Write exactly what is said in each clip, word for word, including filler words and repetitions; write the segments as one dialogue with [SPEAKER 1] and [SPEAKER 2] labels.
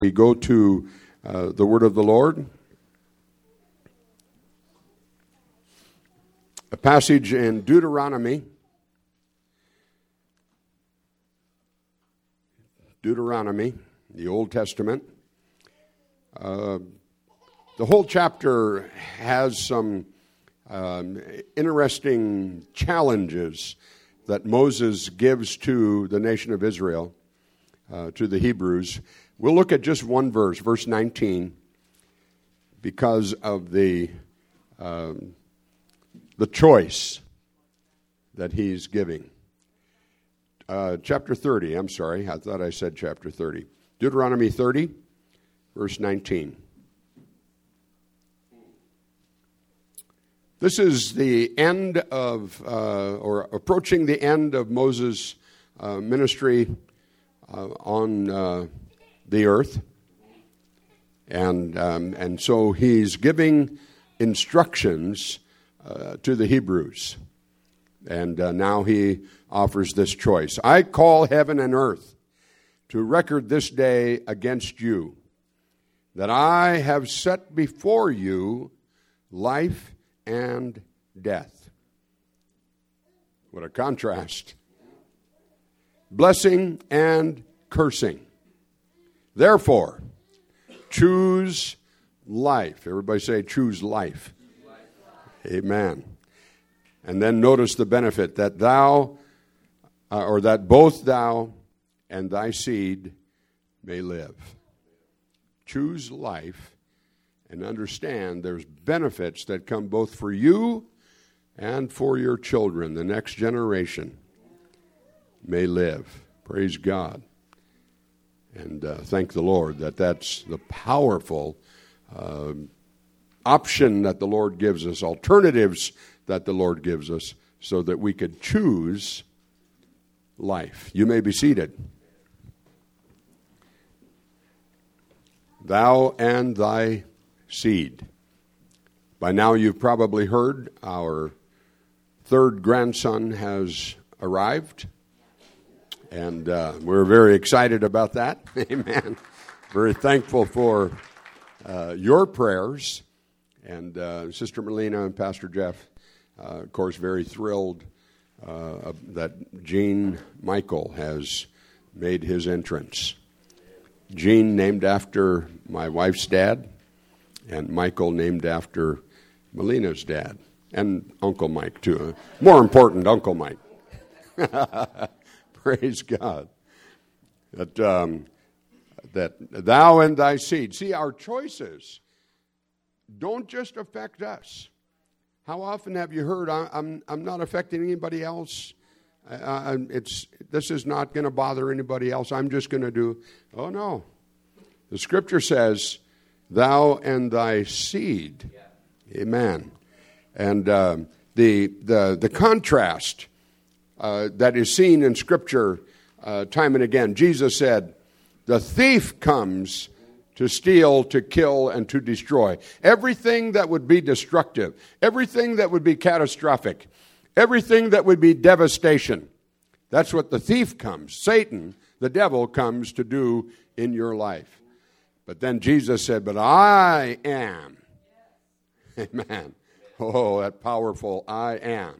[SPEAKER 1] We go to uh, the word of the Lord. A passage in Deuteronomy. Deuteronomy, the Old Testament. Uh, the whole chapter has some um, interesting challenges that Moses gives to the nation of Israel, uh, to the Hebrews. We'll look at just one verse, verse nineteen, because of the um, the choice that he's giving. Uh, chapter thirty, I'm sorry, I thought I said chapter thirty. Deuteronomy thirty, verse nineteen. This is the end of, uh, or approaching the end of Moses' uh, ministry uh, on uh, the earth. And, um, and so he's giving instructions uh, to the Hebrews. And uh, now he offers this choice. I call heaven and earth to record this day against you, that I have set before you life and death. What a contrast. Blessing and cursing. Therefore, choose life. Everybody say, choose life. life. Amen. And then notice the benefit that thou, uh, or that both thou and thy seed may live. Choose life and understand there's benefits that come both for you and for your children. The next generation may live. Praise God. And uh, thank the Lord that that's the powerful uh, option that the Lord gives us, alternatives that the Lord gives us, so that we could choose life. You may be seated. Thou and thy seed. By now you've probably heard our third grandson has arrived, and uh, we're very excited about that. Amen. Very thankful for uh, your prayers, and uh, Sister Melina and Pastor Jeff, uh, of course, very thrilled uh, that Gene Michael has made his entrance. Gene named after my wife's dad, and Michael named after Melina's dad, and Uncle Mike, too. More important, Uncle Mike. Praise God. That, um, that thou and thy seed. See, our choices don't just affect us. How often have you heard, I'm, I'm not affecting anybody else? Uh, it's this is not going to bother anybody else. I'm just going to do, oh no. The scripture says, thou and thy seed. Yeah. Amen. And uh, the, the, the contrast uh, that is seen in scripture uh, time and again. Jesus said, the thief comes to steal, to kill, and to destroy. Everything that would be destructive, everything that would be catastrophic, everything that would be devastation. That's what the thief comes. Satan, the devil, comes to do in your life. But then Jesus said, but I am. Amen. Oh, that powerful I am.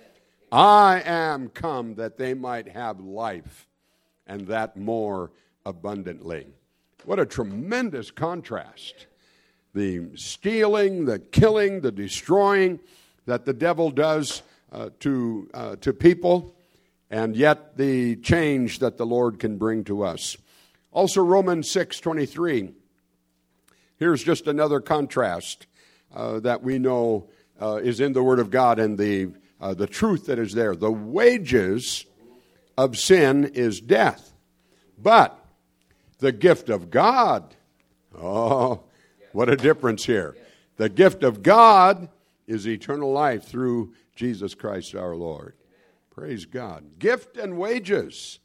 [SPEAKER 1] I am come that they might have life, and that more abundantly. What a tremendous contrast. The stealing, the killing, the destroying that the devil does uh, to, uh, to people, and yet the change that the Lord can bring to us. Also, Romans six twenty-three. Here's just another contrast uh, that we know uh, is in the Word of God, and the uh, the truth that is there. The wages of sin is death, but the gift of God, oh, what a difference here. The gift of God is eternal life through Jesus Christ our Lord. Praise God. Gift and wages.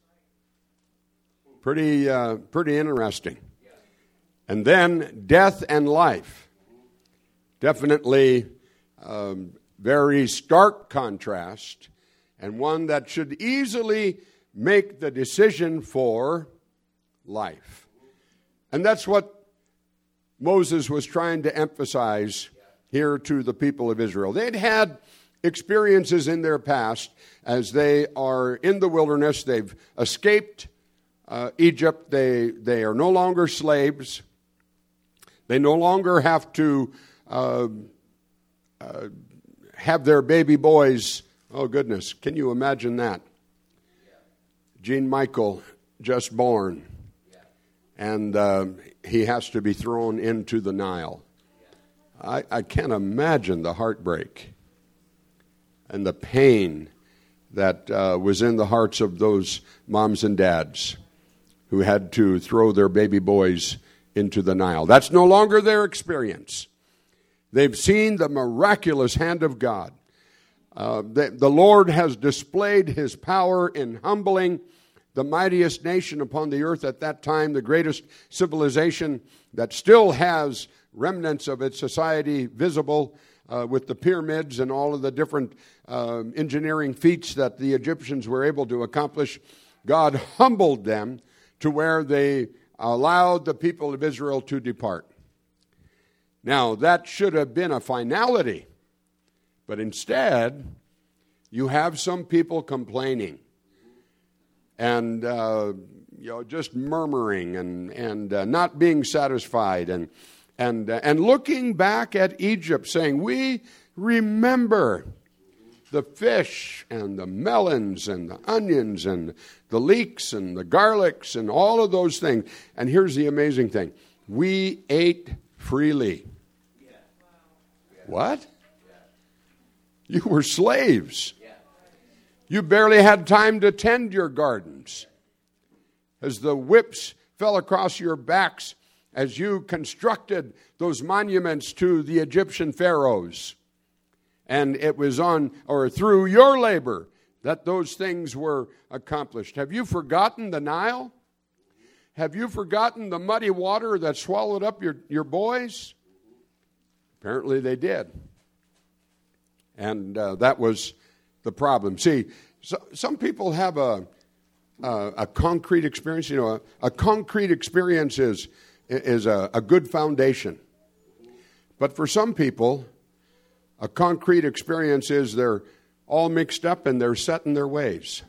[SPEAKER 1] Pretty, uh, pretty interesting. And then death and life. Definitely um, very stark contrast, and one that should easily make the decision for life. And that's what Moses was trying to emphasize here to the people of Israel. They'd had experiences in their past as they are in the wilderness. They've escaped uh, Egypt. They, they are no longer slaves. They no longer have to uh, uh, have their baby boys. Oh, goodness. Can you imagine that? Gene Michael, just born. And uh, he has to be thrown into the Nile. I, I can't imagine the heartbreak and the pain that uh, was in the hearts of those moms and dads who had to throw their baby boys into the Nile. That's no longer their experience. They've seen the miraculous hand of God. Uh, the, the Lord has displayed his power in humbling the mightiest nation upon the earth at that time, the greatest civilization that still has remnants of its society visible uh, with the pyramids and all of the different uh, engineering feats that the Egyptians were able to accomplish. God humbled them to where they allowed the people of Israel to depart. Now, that should have been a finality, but instead, you have some people complaining and uh, you know, just murmuring and and uh, not being satisfied and and uh, and looking back at Egypt, saying, "We remember the fish and the melons and the onions and the leeks and the garlics and all of those things." And here's the amazing thing: we ate freely. Yeah. Wow. What? Yeah. You were slaves. You barely had time to tend your gardens. As the whips fell across your backs, as you constructed those monuments to the Egyptian pharaohs. And it was on, or through your labor, that those things were accomplished. Have you forgotten the Nile? Have you forgotten the muddy water that swallowed up your, your boys? Apparently they did. And uh, that was the problem. See, so, some people have a, a a concrete experience. You know, a, a concrete experience is is a, a good foundation. But for some people, a concrete experience is they're all mixed up and they're set in their ways.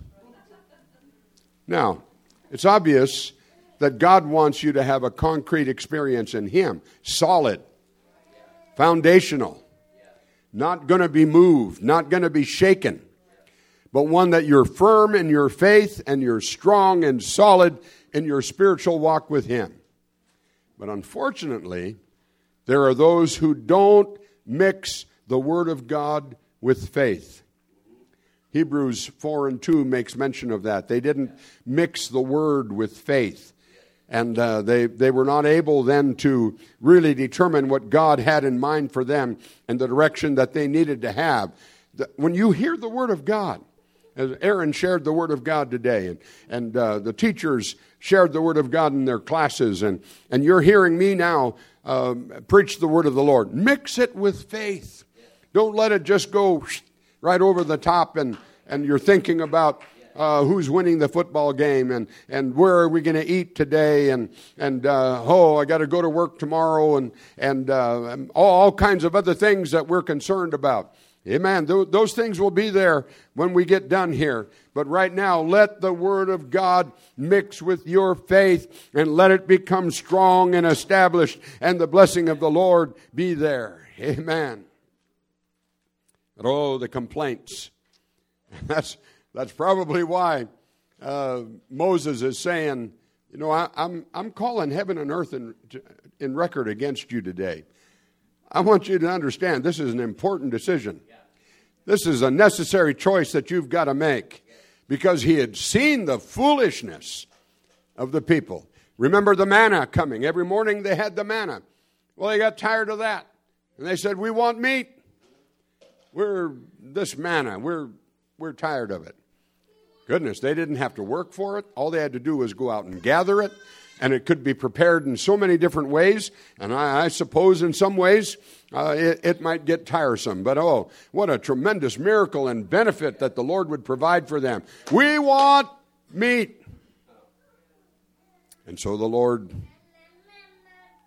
[SPEAKER 1] Now, it's obvious that God wants you to have a concrete experience in Him, solid, foundational. Not going to be moved, not going to be shaken, but one that you're firm in your faith and you're strong and solid in your spiritual walk with Him. But unfortunately, there are those who don't mix the Word of God with faith. Hebrews four and two makes mention of that. They didn't mix the Word with faith. And uh, they, they were not able then to really determine what God had in mind for them and the direction that they needed to have. The, when you hear the Word of God, as Aaron shared the Word of God today, and, and uh, the teachers shared the Word of God in their classes, and, and you're hearing me now um, preach the Word of the Lord. Mix it with faith. Don't let it just go right over the top and, and you're thinking about Uh, who's winning the football game, and, and where are we going to eat today, and and uh, oh, I got to go to work tomorrow, and and uh, all, all kinds of other things that we're concerned about. Amen. Th- those things will be there when we get done here. But right now, let the Word of God mix with your faith, and let it become strong and established, and the blessing of the Lord be there. Amen. But oh, the complaints. That's That's probably why uh, Moses is saying, you know, I, I'm I'm calling heaven and earth in, in record against you today. I want you to understand this is an important decision. This is a necessary choice that you've got to make, because he had seen the foolishness of the people. Remember the manna coming. Every morning they had the manna. Well, they got tired of that. And they said, we want meat. We're this manna. We're we're tired of it. Goodness, they didn't have to work for it. All they had to do was go out and gather it, and it could be prepared in so many different ways. And I, I suppose in some ways uh, it, it might get tiresome. But oh, what a tremendous miracle and benefit that the Lord would provide for them. We want meat. And so the Lord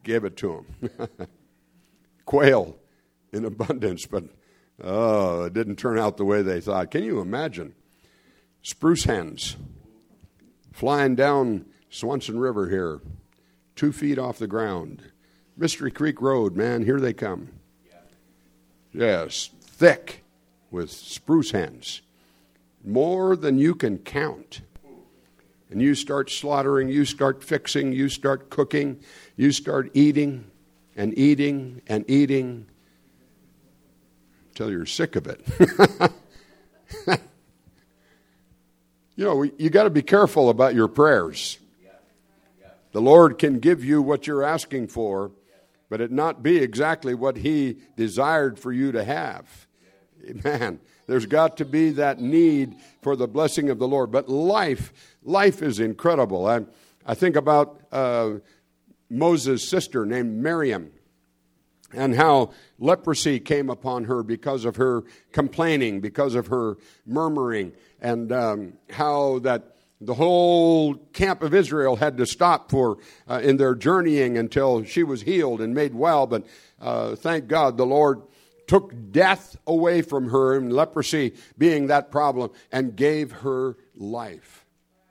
[SPEAKER 1] gave it to them. Quail in abundance, but oh, it didn't turn out the way they thought. Can you imagine? Spruce hens flying down Swanson River here, two feet off the ground. Mystery Creek Road, man, here they come. Yes, thick with spruce hens. More than you can count. And you start slaughtering, you start fixing, you start cooking, you start eating and eating and eating until you're sick of it. You know, you got to be careful about your prayers. The Lord can give you what you're asking for, but it not be exactly what He desired for you to have. Amen. There's got to be that need for the blessing of the Lord. But life, life is incredible. I, I think about uh, Moses' sister named Miriam, and how leprosy came upon her because of her complaining, because of her murmuring, and um, how that the whole camp of Israel had to stop for uh, in their journeying until she was healed and made well. But uh, thank God the Lord took death away from her, and leprosy being that problem, and gave her life.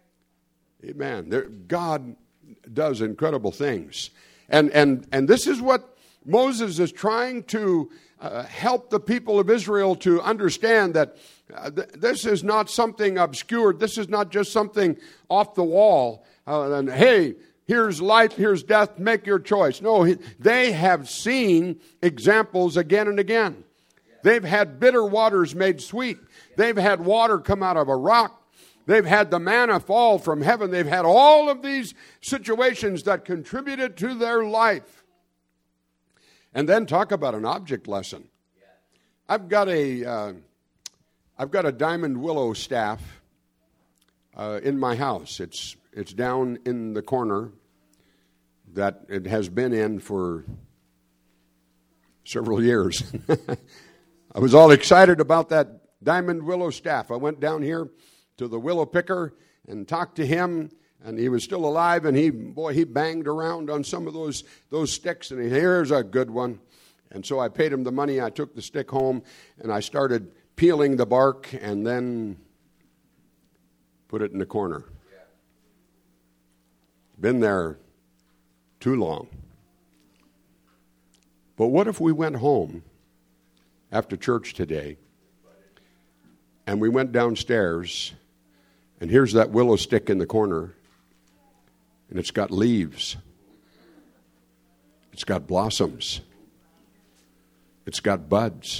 [SPEAKER 1] Amen. There, God does incredible things. And, and, and this is what Moses is trying to uh, help the people of Israel to understand, that uh, th- this is not something obscured. This is not just something off the wall. Uh, and hey, here's life, here's death, make your choice. No, he, they have seen examples again and again. They've had bitter waters made sweet. They've had water come out of a rock. They've had the manna fall from heaven. They've had all of these situations that contributed to their life. And then talk about an object lesson. I've got a, uh, I've got a diamond willow staff uh, in my house. It's it's down in the corner that it has been in for several years. I was all excited about that diamond willow staff. I went down here to the willow picker and talked to him, and he was still alive, and he, boy, he banged around on some of those, those sticks, and he, here's a good one. And so I paid him the money. I took the stick home, and I started peeling the bark, and then put it in the corner. Been there too long. But what if we went home after church today, and we went downstairs, and here's that willow stick in the corner, and it's got leaves. It's got blossoms. It's got buds.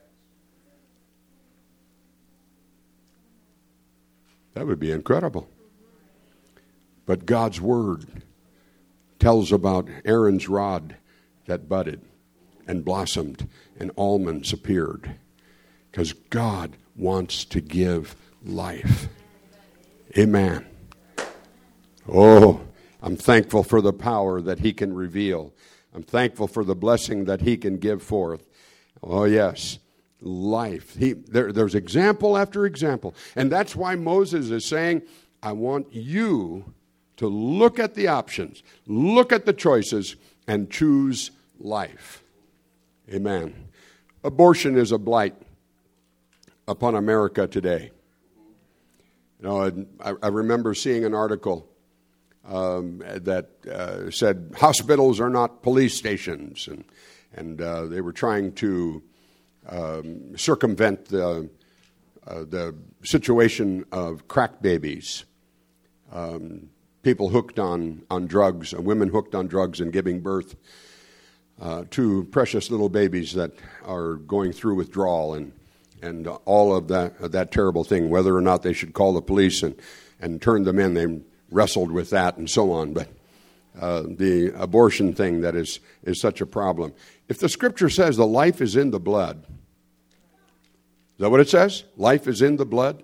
[SPEAKER 1] That would be incredible. But God's Word tells about Aaron's rod that budded and blossomed, and almonds appeared. Because God wants to give life. Amen. Oh, I'm thankful for the power that He can reveal. I'm thankful for the blessing that He can give forth. Oh, yes. Life. He, there, there's example after example. And that's why Moses is saying, I want you to look at the options, look at the choices, and choose life. Amen. Abortion is a blight upon America today. You know, I, I remember seeing an article um, that uh, said hospitals are not police stations, and and uh, they were trying to um, circumvent the uh, the situation of crack babies, um, people hooked on on drugs, uh, women hooked on drugs and giving birth uh, to precious little babies that are going through withdrawal and. And all of that uh, that terrible thing, whether or not they should call the police and, and turn them in, they wrestled with that and so on. But uh, the abortion thing that is, is such a problem. If the Scripture says the life is in the blood, is that what it says? Life is in the blood?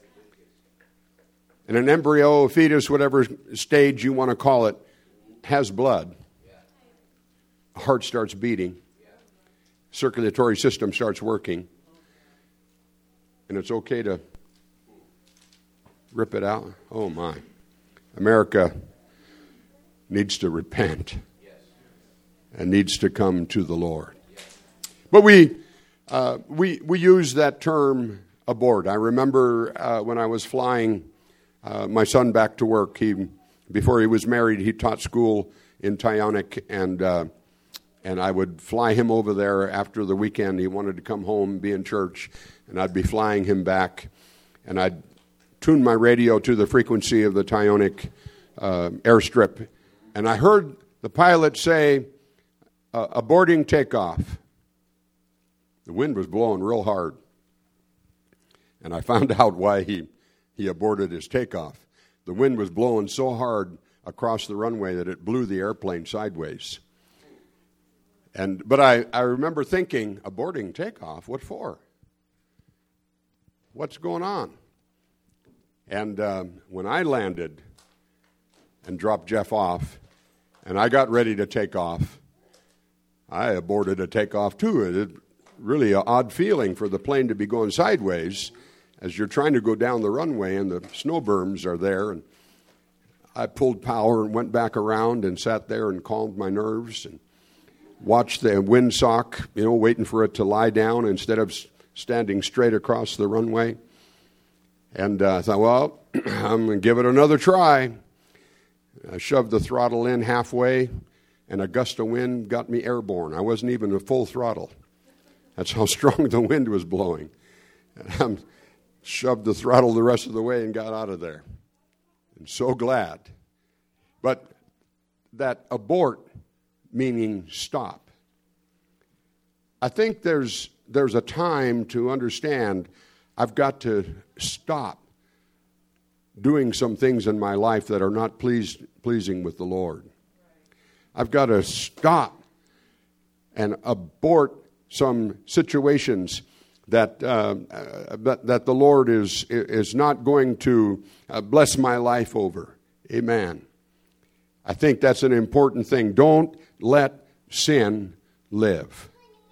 [SPEAKER 1] And an embryo, a fetus, whatever stage you want to call it, has blood. Heart starts beating. Circulatory system starts working. And it's okay to rip it out? Oh, my. America needs to repent. and needs to come to the Lord. But we uh, we we use that term abort. I remember uh, when I was flying uh, my son back to work. He before he was married, he taught school in Tyonek, and uh, and I would fly him over there after the weekend. He wanted to come home, be in church, and I'd be flying him back, and I'd tune my radio to the frequency of the Tyonek uh, airstrip, and I heard the pilot say, uh, aborting takeoff. The wind was blowing real hard, and I found out why he, he aborted his takeoff. The wind was blowing so hard across the runway that it blew the airplane sideways. And but I, I remember thinking, aborting takeoff, what for? What's going on? And um, when I landed and dropped Jeff off, and I got ready to take off, I aborted a takeoff too. It really an odd feeling for the plane to be going sideways as you're trying to go down the runway and the snow berms are there. And I pulled power and went back around and sat there and calmed my nerves and watched the windsock, you know, waiting for it to lie down instead of standing straight across the runway. And uh, I thought, well, I'm going to give it another try. I shoved the throttle in halfway, and a gust of wind got me airborne. I wasn't even at full throttle. That's how strong the wind was blowing. And I shoved the throttle the rest of the way and got out of there. I'm so glad. But that abort, meaning stop. I think there's there's a time to understand I've got to stop doing some things in my life that are not pleased, pleasing with the Lord. I've got to stop and abort some situations that uh, uh, that, that the Lord is is not going to uh, bless my life over. Amen. I think that's an important thing. Don't let sin live.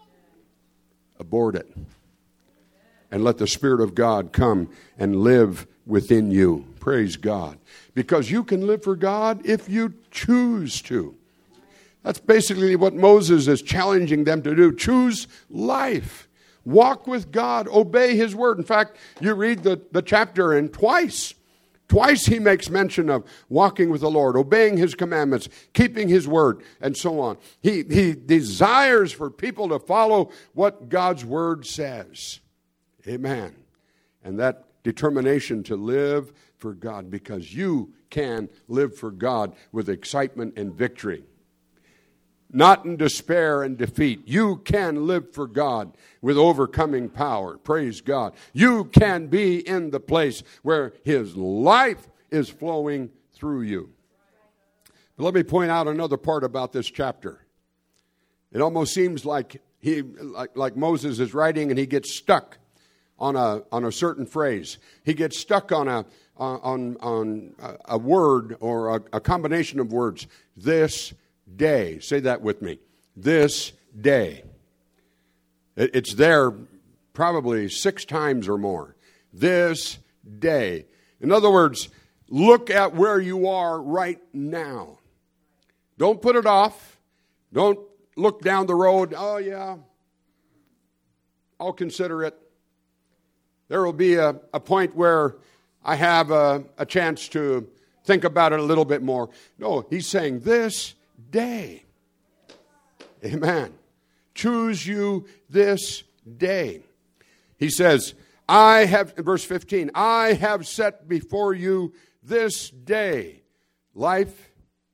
[SPEAKER 1] Abort it. And let the Spirit of God come and live within you. Praise God. Because you can live for God if you choose to. That's basically what Moses is challenging them to do. Choose life. Walk with God. Obey His word. In fact, you read the, the chapter and twice, twice he makes mention of walking with the Lord, obeying His commandments, keeping His word, and so on. He, he desires for people to follow what God's word says. Amen. And that determination to live for God, because you can live for God with excitement and victory. Not in despair and defeat. You can live for God with overcoming power. Praise God. You can be in the place where His life is flowing through you. But let me point out another part about this chapter. It almost seems like he, like, like Moses is writing and he gets stuck on a on a certain phrase. He gets stuck on a on on a word or a, a combination of words. This day. Say that with me. This day. It's there probably six times or more. This day. In other words, look at where you are right now. Don't put it off. Don't look down the road. Oh, yeah, I'll consider it. There will be a, a point where I have a, a chance to think about it a little bit more. No, he's saying this day. Amen. Choose you this day. He says, I have, verse fifteen, I have set before you this day life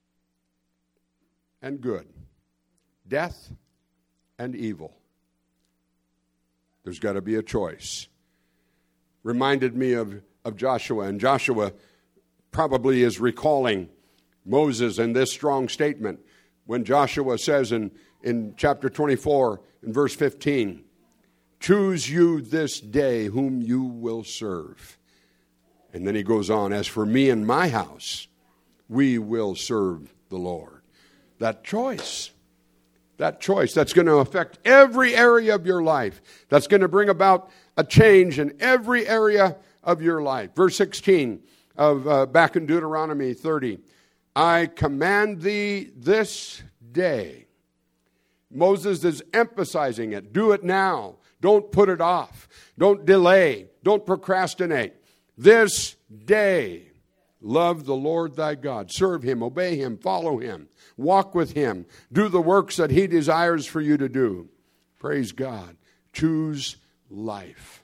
[SPEAKER 1] and good, death and evil. There's got to be a choice. Reminded me of, of Joshua, and Joshua probably is recalling Moses in this strong statement when Joshua says in, in chapter twenty-four, in verse fifteen, choose you this day whom you will serve. And then he goes on, as for me and my house, we will serve the Lord. That choice, that choice that's going to affect every area of your life, that's going to bring about a change in every area of your life. Verse sixteen of uh, back in Deuteronomy thirty, I command thee this day Moses is emphasizing it. Do it now. Don't put it off. Don't delay. Don't procrastinate. This day, love the Lord thy God. Serve him, obey him, follow him, walk with him. Do the works that he desires for you to do. Praise God. Choose life.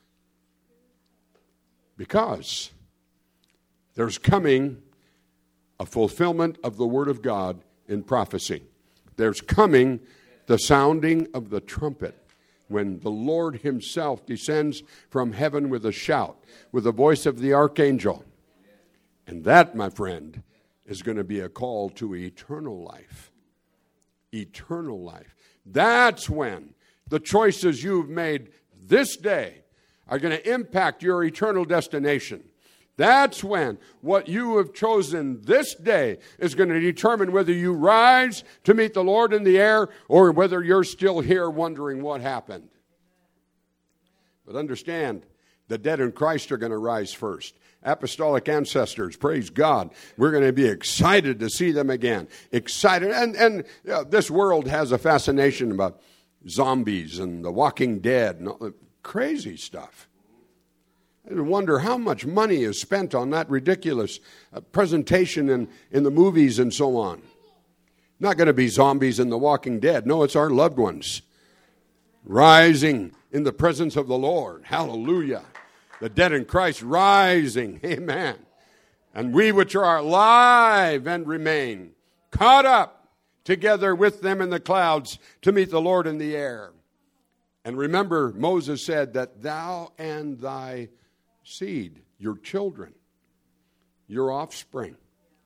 [SPEAKER 1] Because there's coming a fulfillment of the word of God in prophecy. There's coming the sounding of the trumpet when the Lord himself descends from heaven with a shout, with the voice of the archangel. And that, my friend, is going to be a call to eternal life. Eternal life. That's when the choices you've made this day are going to impact your eternal destination. That's when what you have chosen this day is going to determine whether you rise to meet the Lord in the air or whether you're still here wondering what happened. But understand, the dead in Christ are going to rise first. Apostolic ancestors, praise God. We're going to be excited to see them again. Excited. And, and you know, this world has a fascination about zombies and the Walking Dead and all the crazy stuff. I wonder how much money is spent on that ridiculous uh, presentation in, in the movies and so on. Not going to be zombies in The Walking Dead. No, it's our loved ones rising in the presence of the Lord. Hallelujah. The dead in Christ rising. Amen. And we which are alive and remain caught up together with them in the clouds to meet the Lord in the air. And remember, Moses said that thou and thy seed, your children, your offspring,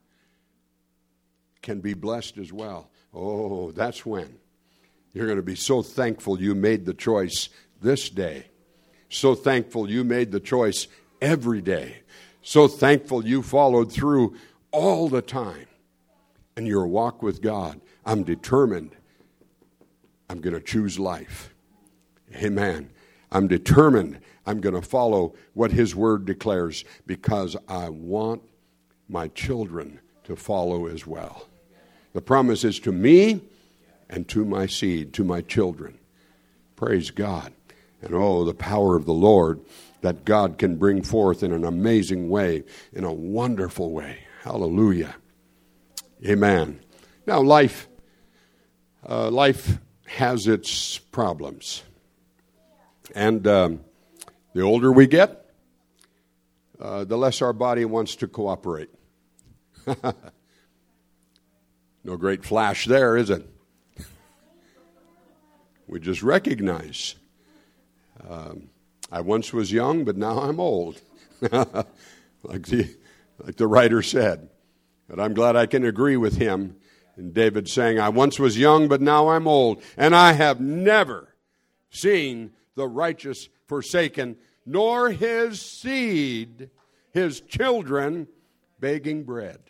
[SPEAKER 1] can be blessed as well. Oh, that's when you're going to be so thankful you made the choice this day. So thankful you made the choice every day. So thankful you followed through all the time. And your walk with God, I'm determined I'm going to choose life. Amen. I'm determined I'm going to follow what his word declares because I want my children to follow as well. The promise is to me and to my seed, to my children. Praise God. And oh, the power of the Lord that God can bring forth in an amazing way, in a wonderful way. Hallelujah. Amen. Now, life, uh, life has its problems. And um, the older we get, uh, the less our body wants to cooperate. No great flash there, is it? We just recognize. Um, I once was young, but now I'm old. like the like the writer said. But I'm glad I can agree with him. And David saying, I once was young, but now I'm old. And I have never seen the righteous forsaken, nor his seed, his children, begging bread.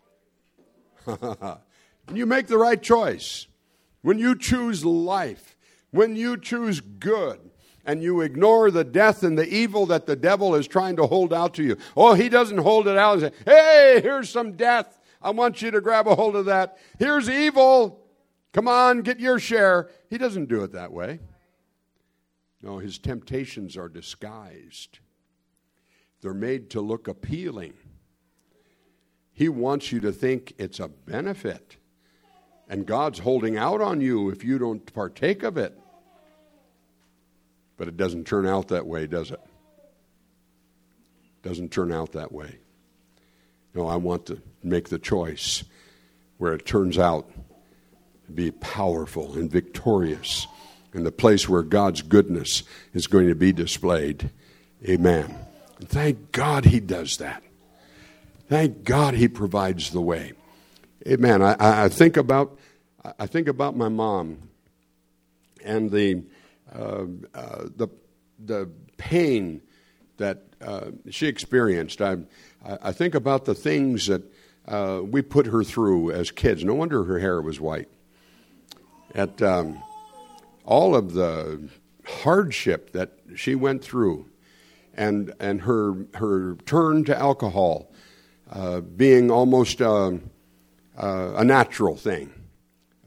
[SPEAKER 1] And you make the right choice. When you choose life, when you choose good, and you ignore the death and the evil that the devil is trying to hold out to you. Oh, he doesn't hold it out and say, hey, here's some death. I want you to grab a hold of that. Here's evil. Come on, get your share. He doesn't do it that way. No, his temptations are disguised. They're made to look appealing. He wants you to think it's a benefit. And God's holding out on you if you don't partake of it. But it doesn't turn out that way, does it? Doesn't turn out that way. No, I want to make the choice where it turns out to be powerful and victorious in the place where God's goodness is going to be displayed. Amen. And thank God he does that. Thank God he provides the way. Amen. I, I think about I think about my mom and the uh, uh, the the pain that uh, she experienced. I I think about the things that uh, we put her through as kids. No wonder her hair was white. At um, all of the hardship that she went through, and and her her turn to alcohol uh, being almost uh, uh, a natural thing.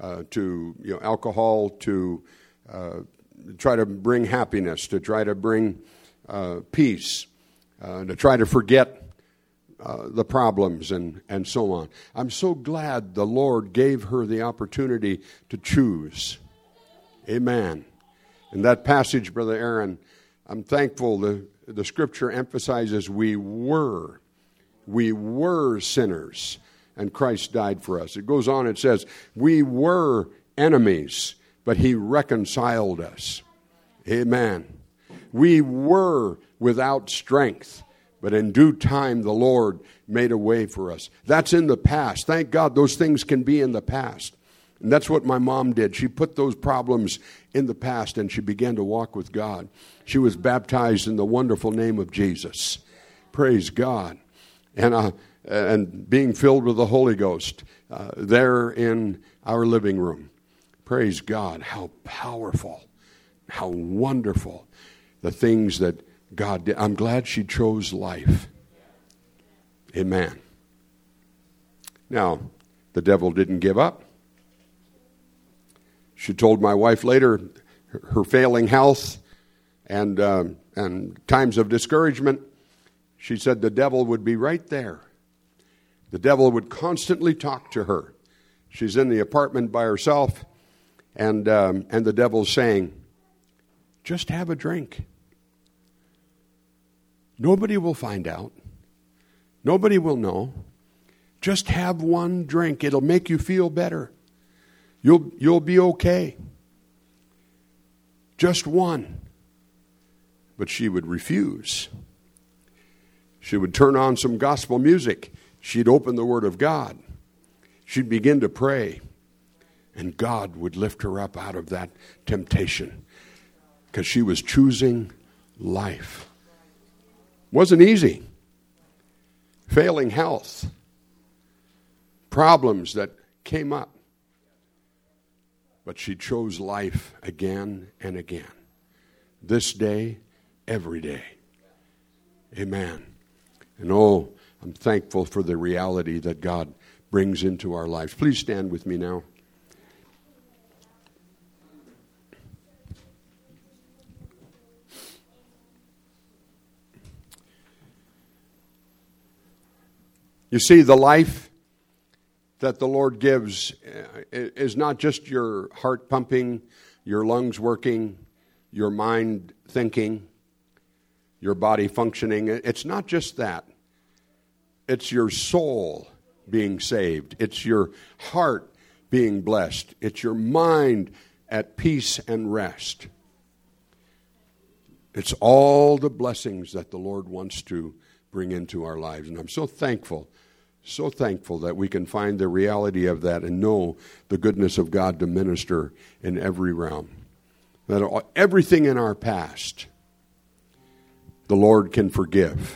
[SPEAKER 1] uh, to you know alcohol, to uh, try to bring happiness, to try to bring uh, peace, uh, to try to forget Uh, the problems and, and so on. I'm so glad the Lord gave her the opportunity to choose. Amen. In that passage, Brother Aaron, I'm thankful the, the Scripture emphasizes we were. We were sinners, and Christ died for us. It goes on, it says, we were enemies, but He reconciled us. Amen. We were without strength, but in due time, the Lord made a way for us. That's in the past. Thank God those things can be in the past. And that's what my mom did. She put those problems in the past and she began to walk with God. She was baptized in the wonderful name of Jesus. Praise God. And, uh, and being filled with the Holy Ghost uh, there in our living room. Praise God. How powerful, how wonderful the things that God did. I'm glad she chose life. Amen. Now, the devil didn't give up. She told my wife later her failing health and uh, and times of discouragement. She said the devil would be right there. The devil would constantly talk to her. She's in the apartment by herself, and um, and the devil's saying, "Just have a drink. Nobody will find out. Nobody will know. Just have one drink. It'll make you feel better. You'll you'll be okay. Just one." But she would refuse. She would turn on some gospel music. She'd open the Word of God. She'd begin to pray. And God would lift her up out of that temptation. Because she was choosing life. Wasn't easy. Failing health. Problems that came up. But she chose life again and again. This day, every day. Amen. And oh, I'm thankful for the reality that God brings into our lives. Please stand with me now. You see, the life that the Lord gives is not just your heart pumping, your lungs working, your mind thinking, your body functioning. It's not just that. It's your soul being saved. It's your heart being blessed. It's your mind at peace and rest. It's all the blessings that the Lord wants to bring into our lives. And I'm so thankful, so thankful that we can find the reality of that and know the goodness of God to minister in every realm. That everything in our past, the Lord can forgive.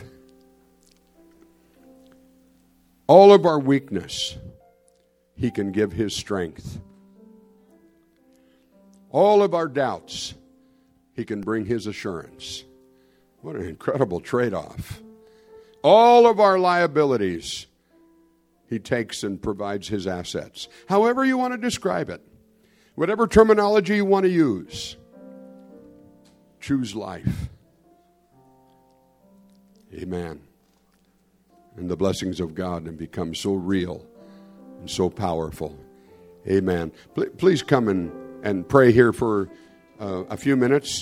[SPEAKER 1] All of our weakness, He can give His strength. All of our doubts, He can bring His assurance. What an incredible trade-off. All of our liabilities, He takes and provides His assets. However you want to describe it, whatever terminology you want to use, choose life. Amen. And the blessings of God and become so real and so powerful. Amen. Please come and, and pray here for uh, a few minutes.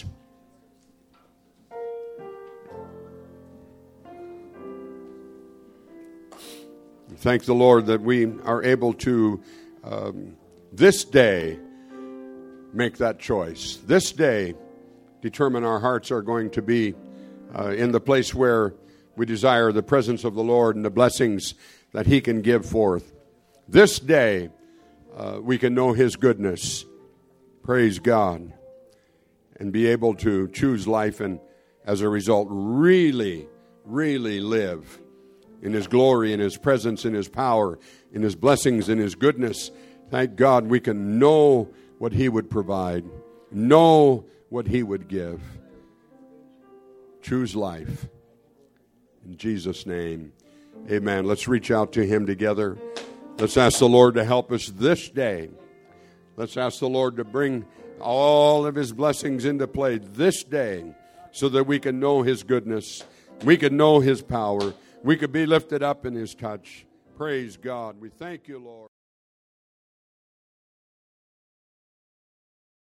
[SPEAKER 1] Thank the Lord that we are able to, um, this day, make that choice. This day, determine our hearts are going to be uh, in the place where we desire the presence of the Lord and the blessings that He can give forth. This day, uh, we can know His goodness. Praise God. And be able to choose life and, as a result, really, really live in His glory, in His presence, in His power, in His blessings, in His goodness. Thank God we can know what He would provide, know what He would give. Choose life. In Jesus' name, amen. Let's reach out to Him together. Let's ask the Lord to help us this day. Let's ask the Lord to bring all of His blessings into play this day so that we can know His goodness, we can know His power, we could be lifted up in His touch. Praise God. We thank you, Lord.